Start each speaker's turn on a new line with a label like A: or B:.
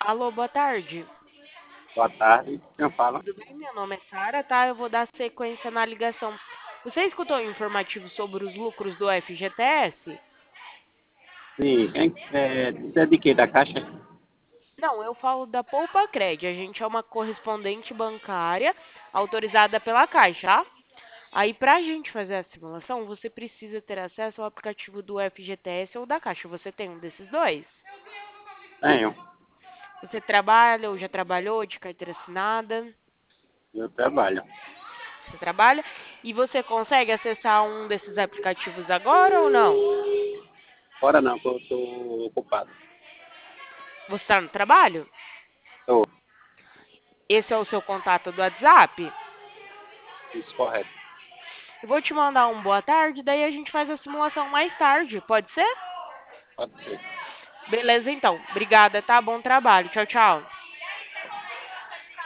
A: Alô, boa tarde.
B: Boa tarde. Quem fala?
A: Tudo bem? Meu nome é Sara, tá? Eu vou dar sequência na ligação. Você escutou o informativo sobre os lucros do FGTS?
B: Sim. Você é de quê? Da Caixa?
A: Não, eu falo da Poupa Cred. A gente é uma correspondente bancária autorizada pela Caixa, tá? Aí, para a gente fazer a simulação, você precisa ter acesso ao aplicativo do FGTS ou da Caixa. Você tem um desses dois?
B: Tenho.
A: Você trabalha ou já trabalhou de carteira assinada?
B: Eu trabalho.
A: Você trabalha? E você consegue acessar um desses aplicativos agora ou não?
B: Fora não, que eu estou ocupado.
A: Você está no trabalho?
B: Estou.
A: Esse é o seu contato do WhatsApp?
B: Isso, correto.
A: Eu vou te mandar um boa tarde, daí a gente faz a simulação mais tarde, pode ser?
B: Pode ser.
A: Beleza, então. Obrigada, tá? Bom trabalho. Tchau, tchau.